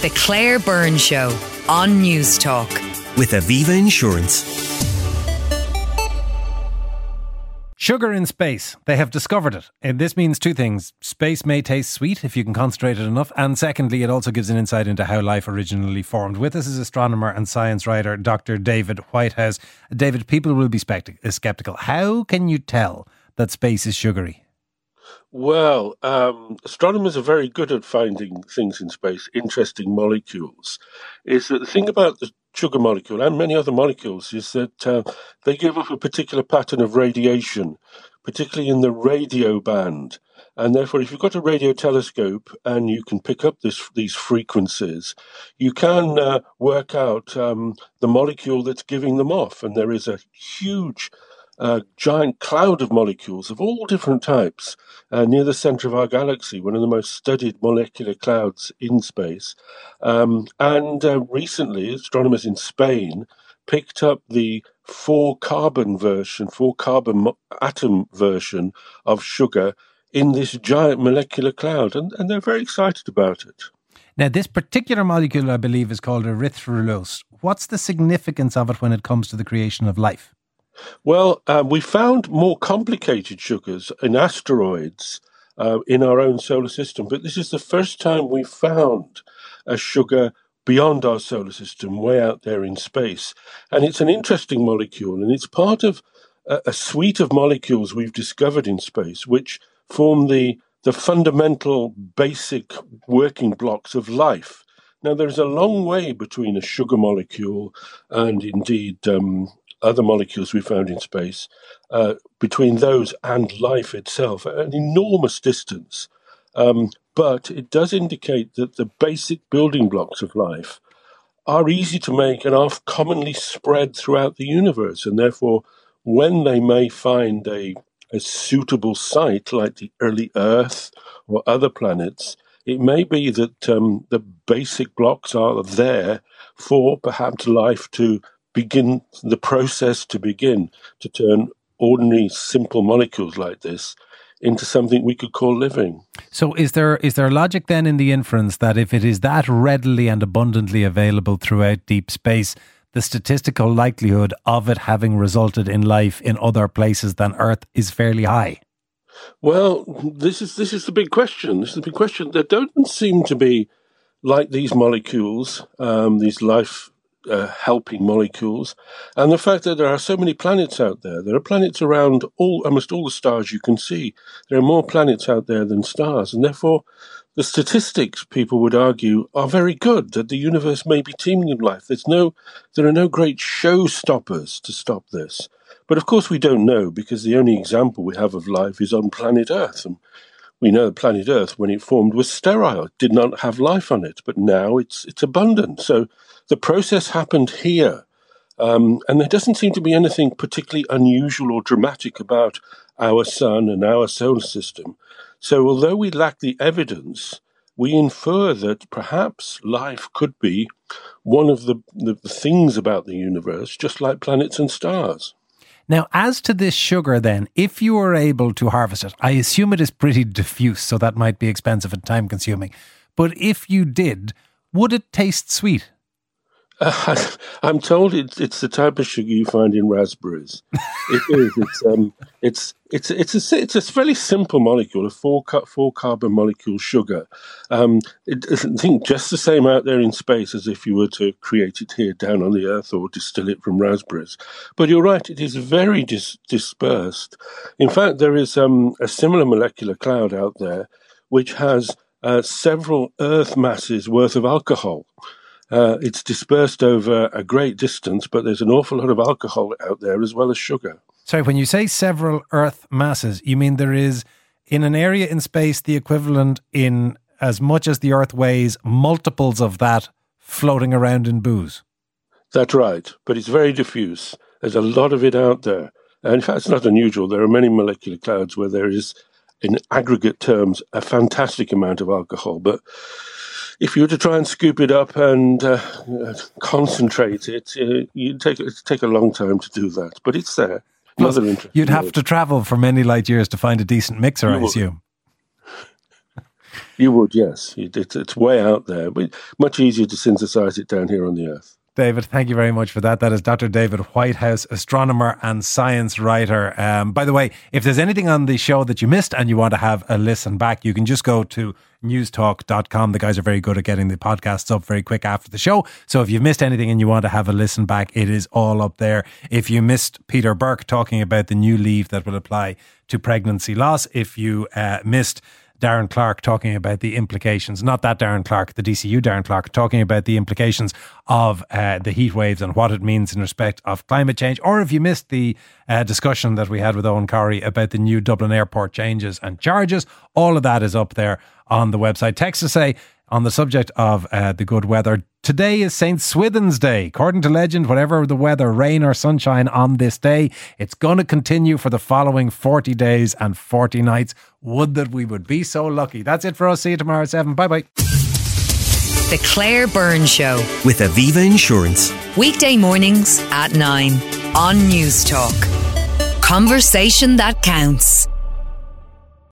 The Claire Byrne Show on News Talk. With Aviva Insurance. Sugar in space. They have discovered it. And this means two things. Space may taste sweet if you can concentrate it enough. And secondly, it also gives an insight into how life originally formed. With us is astronomer and science writer Dr. David Whitehouse. David, people will be sceptical. How can you tell that space is sugary? Well, astronomers are very good at finding things in space, interesting molecules. Is that the thing about the sugar molecule and many other molecules is that they give off a particular pattern of radiation, particularly in the radio band. And therefore, if you've got a radio telescope and you can pick up these frequencies, you can work out the molecule that's giving them off. And there is a huge giant cloud of molecules of all different types near the center of our galaxy, one of the most studied molecular clouds in space. And recently, astronomers in Spain picked up the 4-carbon atom version of sugar in this giant molecular cloud, and they're very excited about it. Now, this particular molecule, I believe, is called erythrulose. What's the significance of it when it comes to the creation of life? Well, we found more complicated sugars in asteroids in our own solar system, but this is the first time we found a sugar beyond our solar system, way out there in space. And it's an interesting molecule, and it's part of a suite of molecules we've discovered in space, which form the fundamental basic working blocks of life. Now, there's a long way between a sugar molecule and indeed other molecules we found in space, between those and life itself, an enormous distance. But it does indicate that the basic building blocks of life are easy to make and are commonly spread throughout the universe. And therefore, when they may find a suitable site like the early Earth or other planets, it may be that the basic blocks are there for perhaps life to begin, the process to begin to turn ordinary simple molecules like this into something we could call living. So is there logic then in the inference that if it is that readily and abundantly available throughout deep space, the statistical likelihood of it having resulted in life in other places than Earth is fairly high? Well, this is the big question. This is the big question. There don't seem to be, like these molecules, these life helping molecules, and the fact that there are so many planets out there. There are planets around almost all the stars you can see. There are more planets out there than stars, and therefore the statistics, people would argue, are very good, that the universe may be teeming with life. There are no great showstoppers to stop this. But of course we don't know, because the only example we have of life is on planet Earth, and we know planet Earth, when it formed, was sterile. It did not have life on it, but now it's abundant. So the process happened here, and there doesn't seem to be anything particularly unusual or dramatic about our sun and our solar system. So although we lack the evidence, we infer that perhaps life could be one of the things about the universe, just like planets and stars. Now, as to this sugar then, if you were able to harvest it, I assume it is pretty diffuse, so that might be expensive and time consuming. But if you did, would it taste sweet? I'm told it's the type of sugar you find in raspberries. It is. It's a fairly simple molecule, a 4-carbon molecule sugar. I think just the same out there in space as if you were to create it here down on the Earth or distill it from raspberries. But you're right, it is very dispersed. In fact, there is a similar molecular cloud out there which has several Earth masses worth of alcohol. It's dispersed over a great distance, but there's an awful lot of alcohol out there as well as sugar. Sorry, when you say several Earth masses, you mean there is, in an area in space, the equivalent in as much as the Earth weighs, multiples of that floating around in booze? That's right, but it's very diffuse. There's a lot of it out there. And in fact, it's not unusual. There are many molecular clouds where there is, in aggregate terms, a fantastic amount of alcohol, but if you were to try and scoop it up and concentrate it, it'd take a long time to do that. But it's there. You'd have to travel for many light years to find a decent mixer, I assume. You would, yes. It's way out there, but much easier to synthesize it down here on the Earth. David, thank you very much for that. That is Dr. David Whitehouse, astronomer and science writer. By the way, if there's anything on the show that you missed and you want to have a listen back, you can just go to newstalk.com. The guys are very good at getting the podcasts up very quick after the show. So if you've missed anything and you want to have a listen back, it is all up there. If you missed Peter Burke talking about the new leave that will apply to pregnancy loss, if you missed Darren Clark talking about the implications, not that Darren Clark, the DCU Darren Clark, talking about the implications of the heat waves and what it means in respect of climate change, or if you missed the discussion that we had with Eoin Corry about the new Dublin Airport changes and charges, all of that is up there on the website. Text to say, on the subject of the good weather, today is St. Swithin's Day. According to legend, whatever the weather, rain or sunshine on this day, it's going to continue for the following 40 days and 40 nights. Would that we would be so lucky. That's it for us. See you tomorrow at 7. Bye-bye. The Claire Byrne Show. With Aviva Insurance. Weekday mornings at 9 on News Talk. Conversation that counts.